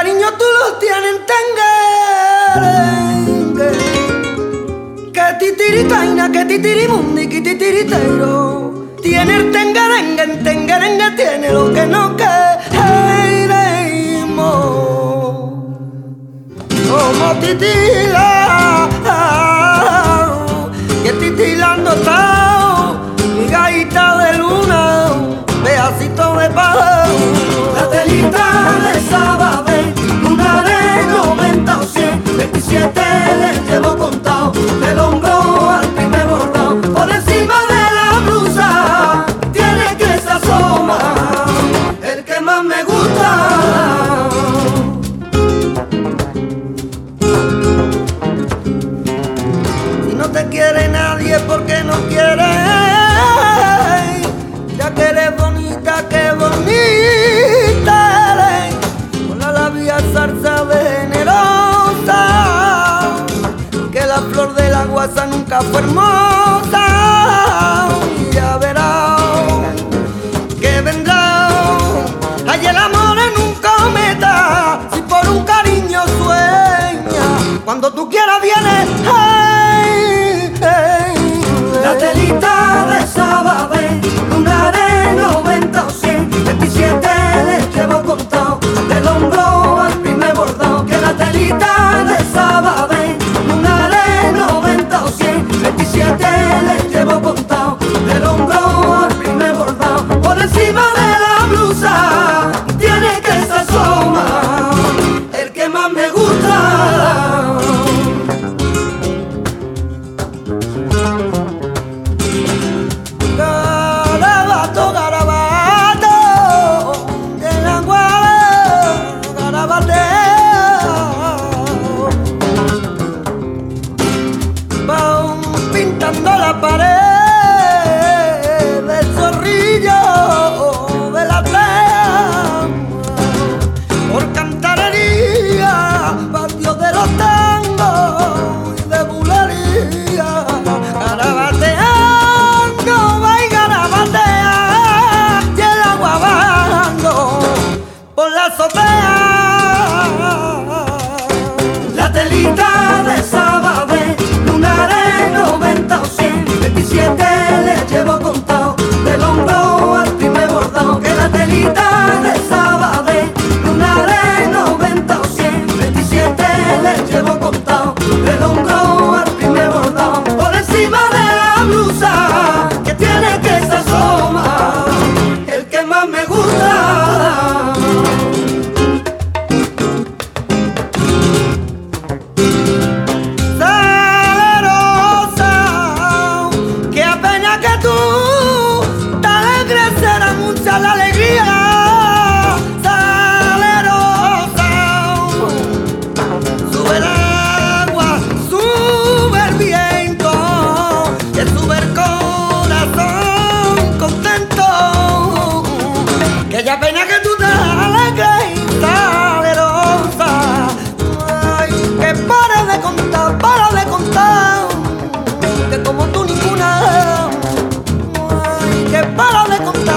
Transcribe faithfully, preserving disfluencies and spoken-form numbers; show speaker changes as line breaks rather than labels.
cariño tú lo tienes en tenguerengue. Que titiritaina, que titirimundi, que titiritero. Tiene el tengerengue, en tengerengue tiene lo que no queremos. Como titila, que titilando está mi gaita de luna, pedacito de pan.
La telita de Sabadell, una de noventa o cien, veintisiete les llevo contado, del hombro al primer bordado, por encima de la blusa, tiene que se asoma, el que más me gusta.
Si no te quiere nadie, porque no quiere, ya que eres bonita, que bonita eres, con la labia zarza generosa, que la flor de la guasa nunca fue hermosa. Y ya verás que vendrá, hay el amor en un cometa, si por un cariño sueña, cuando tú quieras vienes. Hey, hey,
La telita de Sabadell, una de noventa o cien, veintisiete les llevo contado, del hombro al primer bordado, que la telita de Sabadell, una de noventa o cien, veintisiete les llevo contado, del hombro al primer bordado, por encima de la blusa, tiene que se asoma, el que más me gusta.
Garabato, garabato, de la guarda, garabateo. Van pintando la pared del zorrillo de la trama, por cantarería, patio de los tangos y de bulería, garabateando, va y garabatea, y el agua bajando por la azotea.
La telita de Sabadell, una de noventa o cien, veintisiete les llevo contado, del hombro al primer bordado, que la telita de Sabadell, una de noventa o cien, veintisiete les llevo contado, del hombro al primer bordado, por encima de la blusa, que tiene que se asoma, el que más me gusta.
Salerosa, que apenas que tú te alegres será mucha la alegría. Salerosa, sube el agua, sube el viento, que sube el corazón contento, que ya apenas que tú te alegres, salerosa. Ay, que para de contar, para de contar, que como tú ninguna. Ay, que para de contar.